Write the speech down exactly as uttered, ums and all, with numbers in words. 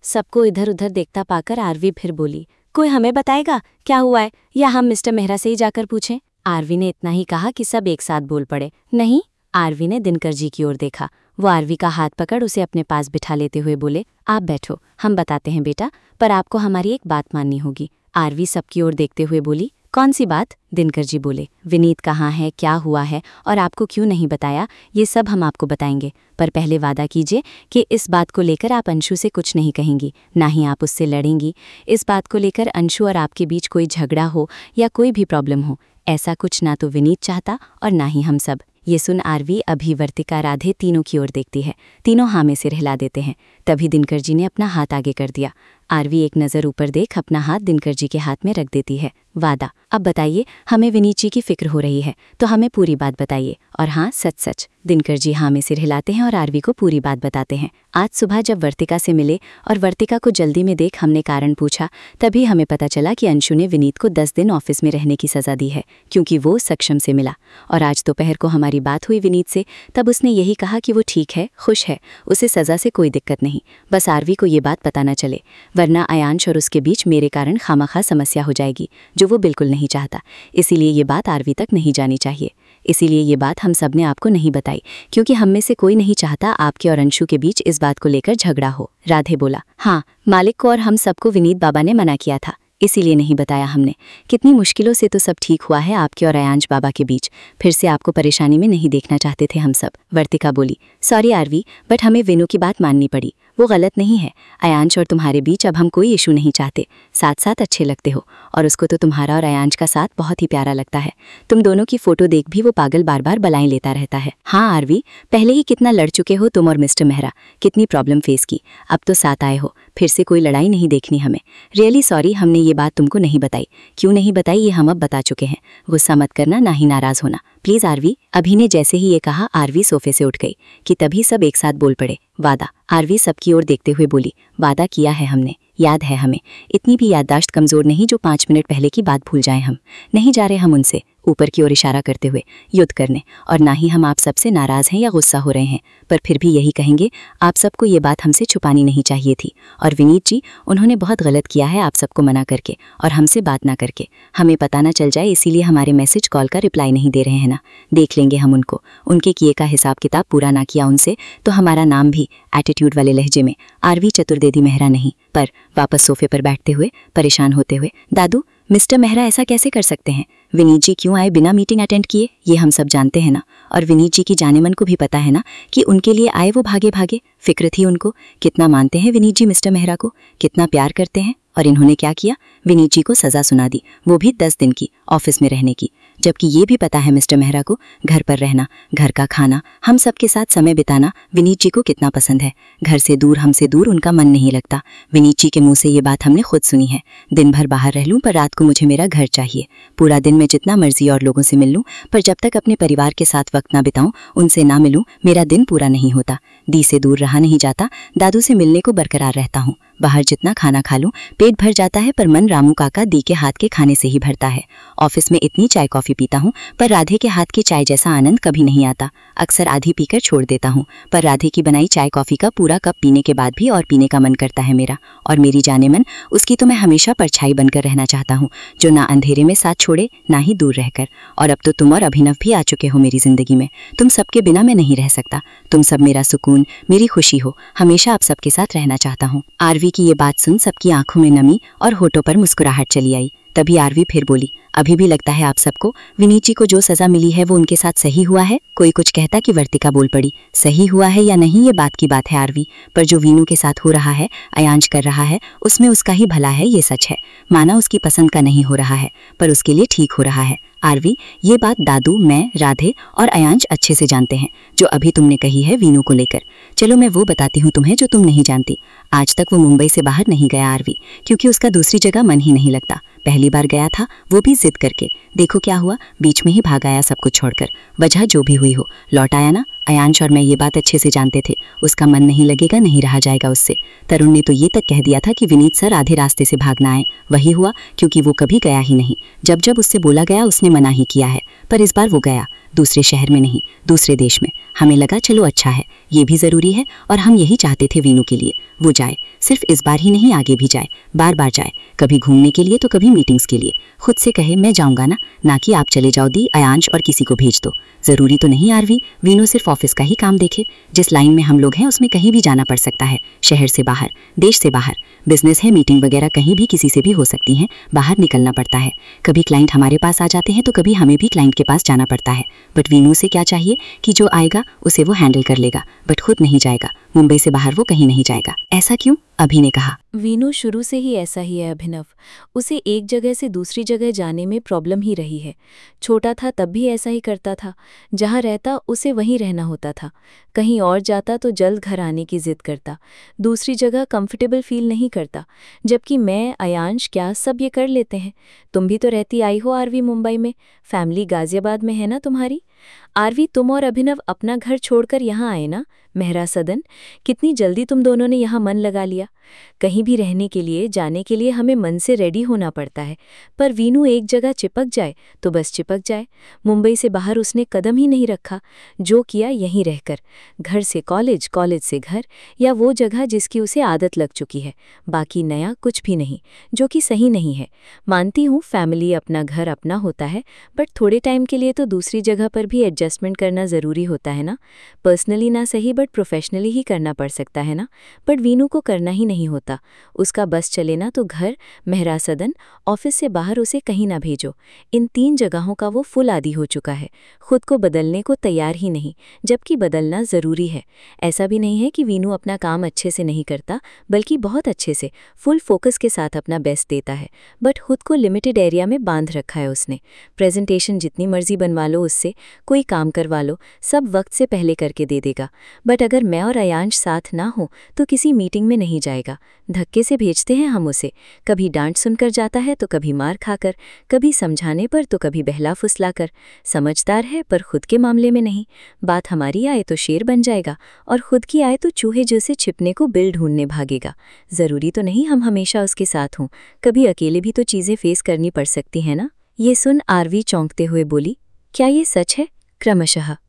सबको इधर उधर देखता पाकर आरवी फिर बोली, कोई हमें बताएगा क्या हुआ है, या हम मिस्टर मेहरा से ही जाकर पूछें। आरवी ने इतना ही कहा कि सब एक साथ बोल पड़े, नहीं। आरवी ने दिनकर जी की ओर देखा। वो आरवी का हाथ पकड़ उसे अपने पास बिठा लेते हुए बोले, आप बैठो, हम बताते हैं बेटा, पर आपको हमारी एक बात माननी होगी। आरवी सबकी ओर देखते हुए बोली, कौन सी बात? दिनकर जी बोले, विनीत कहाँ है, क्या हुआ है और आपको क्यों नहीं बताया, ये सब हम आपको बताएंगे, पर पहले वादा कीजिए कि इस बात को लेकर आप अंशु से कुछ नहीं कहेंगी, ना ही आप उससे लड़ेंगी। इस बात को लेकर अंशु और आपके बीच कोई झगड़ा हो या कोई भी प्रॉब्लम हो, ऐसा कुछ ना तो विनीत चाहता और ना ही हम सब। ये सुन आरवी अभी वर्तिका राधे तीनों की ओर देखती है। तीनों हाँ में सिर हिला देते हैं। तभी दिनकर जी ने अपना हाथ आगे कर दिया। आरवी एक नज़र ऊपर देख अपना हाथ दिनकर जी के हाथ में रख देती है। वादा, अब बताइए, हमें विनीत जी की फिक्र हो रही है तो हमें पूरी बात बताइए, और हाँ सच सच। दिनकर जी हाँ में सिर हिलाते हैं और आरवी को पूरी बात बताते हैं। आज सुबह जब वर्तिका से मिले और वर्तिका को जल्दी में देख हमने कारण पूछा, तभी हमें पता चला कि अंशु ने विनीत को दस दिन ऑफिस में रहने की सज़ा दी है, क्योंकि वो सक्षम से मिला। और आज दोपहर को हमारी बात हुई विनीत से, तब उसने यही कहा कि वो ठीक है, खुश है, उसे सज़ा से कोई दिक्कत नहीं, बस आरवी को ये बात पता न चले, वरना अयांश और उसके बीच मेरे कारण खामखा समस्या हो जाएगी, जो वो बिल्कुल नहीं चाहता। इसीलिए ये बात आरवी तक नहीं जानी चाहिए। इसीलिए ये बात हम सब ने आपको नहीं बताई, क्योंकि हम में से कोई नहीं चाहता आपके और अंशु के बीच इस बात को लेकर झगड़ा हो। राधे बोला, हाँ, मालिक को और हम सबको विनीत बाबा ने मना किया था, इसीलिए नहीं बताया हमने। कितनी मुश्किलों से तो सब ठीक हुआ है आपके और अयांश बाबा के बीच, फिर से आपको परेशानी में नहीं देखना चाहते थे हम सब। वर्तिका बोली, सॉरी आरवी, बट हमें विनू की बात माननी पड़ी, वो गलत नहीं है। अयांश और तुम्हारे बीच अब हम कोई इशू नहीं चाहते, साथ साथ अच्छे लगते हो, और उसको तो तुम्हारा और अयांश का साथ बहुत ही प्यारा लगता है। तुम दोनों की फोटो देख भी वो पागल बार बार बलाएं लेता रहता है। हाँ आरवी, पहले ही कितना लड़ चुके हो तुम और मिस्टर मेहरा, कितनी प्रॉब्लम फेस की, अब तो साथ आए हो, फिर से कोई लड़ाई नहीं देखनी हमें। रियली सॉरी, हमने ये बात तुमको नहीं बताई। क्यों नहीं बताई ये हम अब बता चुके हैं, गुस्सा मत करना, ना ही नाराज होना प्लीज आरवी। अभी ने जैसे ही ये कहा आरवी सोफे से उठ गई कि तभी सब एक साथ बोल पड़े, वादा। आरवी सबकी ओर देखते हुए बोली, वादा किया है हमने, याद है हमें, इतनी भी याददाश्त कमजोर नहीं जो पाँच मिनट पहले की बात भूल जाएं हम। नहीं जा रहे हम उनसे, ऊपर की ओर इशारा करते हुए, युद्ध करने, और ना ही हम आप सबसे नाराज हैं या गुस्सा हो रहे हैं, पर फिर भी यही कहेंगे, आप सबको ये बात हमसे छुपानी नहीं चाहिए थी। और विनीत जी, उन्होंने बहुत गलत किया है आप सबको मना करके और हमसे बात ना करके। हमें पता ना चल जाए इसीलिए हमारे मैसेज कॉल का रिप्लाई नहीं दे रहे हैं ना। देख लेंगे हम उनको, उनके किए का हिसाब किताब पूरा ना किया उनसे तो हमारा नाम भी एटीट्यूड वाले लहजे में आरवी चतुर्वेदी मेहरा नहीं। पर वापस सोफे पर बैठते हुए परेशान होते हुए, दादू मिस्टर मेहरा ऐसा कैसे कर सकते हैं? विनीत जी क्यों आए बिना मीटिंग अटेंड किए, ये हम सब जानते हैं ना। और विनीत जी की जाने मन को भी पता है ना कि उनके लिए आए वो भागे भागे, फिक्र थी उनको। कितना मानते हैं विनीत जी मिस्टर मेहरा को, कितना प्यार करते हैं। और इन्होंने क्या किया, विनीत जी को सज़ा सुना दी, वो भी दस दिन की ऑफिस में रहने की, जबकि ये भी पता है मिस्टर मेहरा को घर पर रहना, घर का खाना, हम सबके साथ समय बिताना विनीत जी को कितना पसंद है। घर से दूर, हमसे दूर उनका मन नहीं लगता। विनीत जी के मुंह से ये बात हमने खुद सुनी है, दिन भर बाहर रह लूं पर रात को मुझे मेरा घर चाहिए। पूरा दिन मैं जितना मर्जी और लोगों से मिल लूं, पर जब तक अपने परिवार के साथ वक्त ना बिताऊं, उनसे ना मिलूं, मेरा दिन पूरा नहीं होता। दी से दूर रहा नहीं जाता, दादू से मिलने को बरकरार रहता हूँ। बाहर जितना खाना खा लूं पेट भर जाता है, पर मन रामू काका दी के हाथ के खाने से ही भरता है। ऑफिस में इतनी चाय कॉफी पीता हूँ, पर राधे के हाथ की चाय जैसा आनंद कभी नहीं आता। अक्सर आधी पीकर छोड़ देता हूँ, पर राधे की बनाई चाय कॉफी का पूरा कप पीने के बाद भी और पीने का मन करता है मेरा। और मेरी जाने मन उसकी तो मैं हमेशा परछाई बनकर रहना चाहता हूँ, जो ना अंधेरे में साथ छोड़े ना ही दूर रहकर। और अब तो तुम और अभिनव भी आ चुके हो मेरी जिंदगी में। तुम सबके बिना मैं नहीं रह सकता। तुम सब मेरा सुकून, मेरी खुशी हो, हमेशा आप सबके साथ रहना चाहता हूँ। आरवी की ये बात सुन सबकी आंखों में नमी और होठों पर मुस्कुराहट चली आई। तभी आरवी फिर बोली, अभी भी लगता है आप सबको विनीत जी को जो सजा मिली है वो उनके साथ सही हुआ है? कोई कुछ कहता कि वर्तिका बोल पड़ी, सही हुआ है या नहीं ये बात की बात है आरवी, पर जो वीनू के साथ हो रहा है, अयांश कर रहा है, उसमें उसका ही भला है, ये सच है। माना उसकी पसंद का नहीं हो रहा है, पर उसके लिए ठीक हो रहा है। आरवी, ये बात दादू, मैं, राधे और अयांश अच्छे से जानते हैं, जो अभी तुमने कही है वीनू को लेकर। चलो मैं वो बताती हूँ तुम्हें जो तुम नहीं जानती। आज तक वो मुंबई से बाहर नहीं गया आरवी, क्योंकि उसका दूसरी जगह मन ही नहीं लगता। पहली बार गया था वो भी जिद करके, देखो क्या हुआ, बीच में ही भाग आया सब कुछ छोड़कर। वजह जो भी हुई हो, लौट आया ना। अयांश और मैं ये बात अच्छे से जानते थे, उसका मन नहीं लगेगा, नहीं रहा जाएगा उससे। तरुण ने तो ये तक कह दिया था कि विनीत सर आधे रास्ते से भागना आए। वही हुआ, क्योंकि वो कभी गया ही नहीं। जब जब उससे बोला गया उसने मना ही किया है, पर इस बार वो गया, दूसरे शहर में नहीं, दूसरे देश में। हमें लगा चलो अच्छा है, ये भी ज़रूरी है और हम यही चाहते थे वीनू के लिए। वो जाए, सिर्फ इस बार ही नहीं, आगे भी जाए, बार बार जाए, कभी घूमने के लिए तो कभी मीटिंग्स के लिए। खुद से कहे मैं जाऊंगा ना, ना कि आप चले जाओ दी, अयांश और किसी को भेज दो। ज़रूरी तो नहीं आरवी, वीनू सिर्फ ऑफिस का ही काम देखे। जिस लाइन में हम लोग हैं उसमें कहीं भी जाना पड़ सकता है, शहर से बाहर, देश से बाहर। बिजनेस है, मीटिंग वगैरह कहीं भी किसी से भी हो सकती हैं, बाहर निकलना पड़ता है। कभी क्लाइंट हमारे पास आ जाते हैं तो कभी हमें भी क्लाइंट के पास जाना पड़ता है। बट वीनू से क्या चाहिए कि जो आएगा उसे वो हैंडल कर लेगा, बट खुद नहीं जाएगा, मुंबई से बाहर वो कहीं नहीं जाएगा। ऐसा क्यों? अभी ने कहा। वीनू शुरू से ही ऐसा ही है अभिनव। उसे एक जगह से दूसरी जगह जाने में प्रॉब्लम ही रही है। छोटा था तब भी ऐसा ही करता था, जहाँ रहता उसे वहीं रहना होता था। कहीं और जाता तो जल्द घर आने की जिद करता, दूसरी जगह कंफर्टेबल फील नहीं करता। जबकि मैं, अयांश, क्या सब ये कर लेते हैं। तुम भी तो रहती आई हो आरवी मुंबई में, फैमिली गाजियाबाद में है ना तुम्हारी। आरवी, तुम और अभिनव अपना घर छोड़कर यहाँ आए ना, मेहरा सदन। कितनी जल्दी तुम दोनों ने यहाँ मन लगा लिया। कहीं भी रहने के लिए, जाने के लिए हमें मन से रेडी होना पड़ता है, पर वीनू एक जगह चिपक जाए तो बस चिपक जाए। मुंबई से बाहर उसने कदम ही नहीं रखा, जो किया यहीं रहकर, घर से कॉलेज, कॉलेज से घर, या वो जगह जिसकी उसे आदत लग चुकी है। बाकी नया कुछ भी नहीं, जो कि सही नहीं है। मानती हूँ फैमिली, अपना घर अपना होता है, बट थोड़े टाइम के लिए तो दूसरी जगह पर भी एडजस्टमेंट करना ज़रूरी होता है ना। पर्सनली ना सही बट प्रोफेशनली ही करना पड़ सकता है ना। बट वीनू को करना ही नहीं होता। उसका बस चले ना तो घर, मेहरा सदन, ऑफिस से बाहर उसे कहीं ना भेजो। इन तीन जगहों का वो फुल आदी हो चुका है, खुद को बदलने को तैयार ही नहीं, जबकि बदलना ज़रूरी है। ऐसा भी नहीं है कि वीनू अपना काम अच्छे से नहीं करता, बल्कि बहुत अच्छे से, फुल फोकस के साथ अपना बेस्ट देता है। बट खुद को लिमिटेड एरिया में बांध रखा है उसने। प्रेजेंटेशन जितनी मर्जी बनवा लो उससे, कोई काम करवा लो, सब वक्त से पहले करके दे देगा। बट अगर मैं और अयांश साथ ना हो तो किसी मीटिंग में नहीं जाएगा। धक्के से भेजते हैं हम उसे, कभी डांट सुनकर जाता है तो कभी मार खाकर, कभी समझाने पर तो कभी बहला फुसलाकर। समझदार है पर खुद के मामले में नहीं। बात हमारी आए तो शेर बन जाएगा, और खुद की आए तो चूहे जैसे छिपने को बिल ढूंढने भागेगा। ज़रूरी तो नहीं हम हमेशा उसके साथ हों, कभी अकेले भी तो चीज़ें फेस करनी पड़ सकती हैं ना। ये सुन आरवी चौंकते हुए बोली, क्या ये सच है? क्रमशः